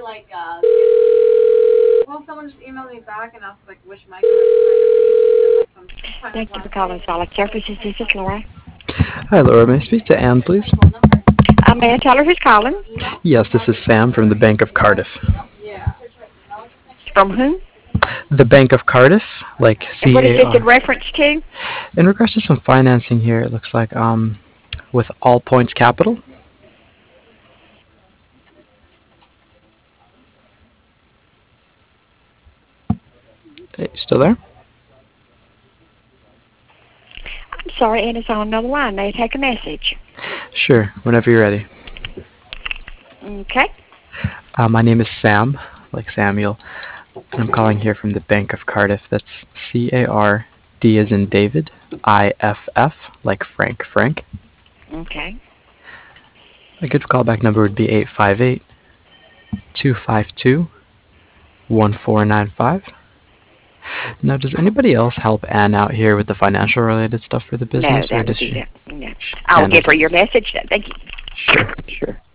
Well, someone just emailed me back and asked like which mic I was trying to reach. And, like, Thank you for calling Solid Services. This is Laura. Hi, Laura. May I speak to Anne, please? May I tell her who's calling? Yes, this is Sam from the Bank of Cardiff. From whom? The Bank of Cardiff, like And what is this in CAR. reference to? In regards to some financing here, it looks like with All Points Capital. Hey, still there? I'm sorry, Ann is on another line. May I take a message? Sure, whenever you're ready. Okay. My name is Sam, like Samuel, and I'm calling here from the Bank of Cardiff. That's CARD as in David, IFF, like Frank. Okay. A good callback number would be 858-252-1495. Now, does anybody else help Anne out here with the financial related stuff for the No, business, or that does would be she it. No. I'll handle give her that? your message. Thank you. Sure, sure.